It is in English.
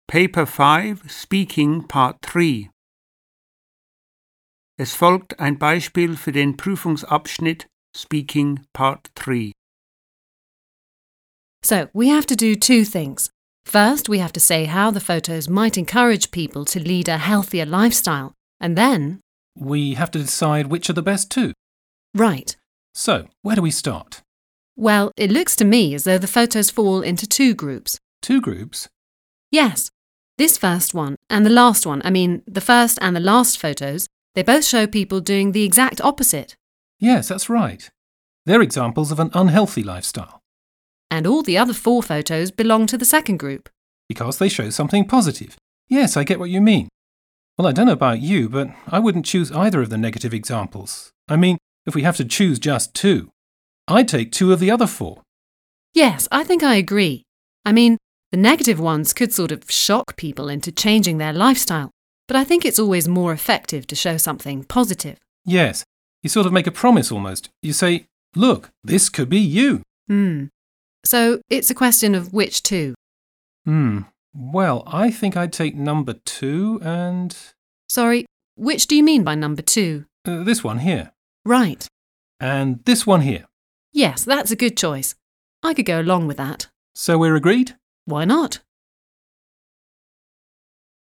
Paper 5, Speaking Part 3. Es folgt ein Beispiel für den Prüfungsabschnitt Speaking Part 3. So, we have to do two things. First, we have to say how the photos might encourage people to lead a healthier lifestyle. And then... we have to decide which are the best two. Right. So, where do we start? Well, it looks to me as though the photos fall into two groups. Two groups? Yes. This first one and the last one, the first and the last photos, they both show people doing the exact opposite. Yes, that's right. They're examples of an unhealthy lifestyle. And all the other 4 photos belong to the second group. Because they show something positive. Yes, I get what you mean. Well, I don't know about you, but I wouldn't choose either of the negative examples. If we have to choose just 2, I'd take 2 of the other 4. Yes, I think I agree. The negative ones could sort of shock people into changing their lifestyle, but I think it's always more effective to show something positive. Yes, you sort of make a promise almost. You say, look, this could be you. So it's a question of which 2. Well, I think I'd take number 2 and... Sorry, which do you mean by number 2? This one here. Right. And this one here. Yes, that's a good choice. I could go along with that. So we're agreed? Why not?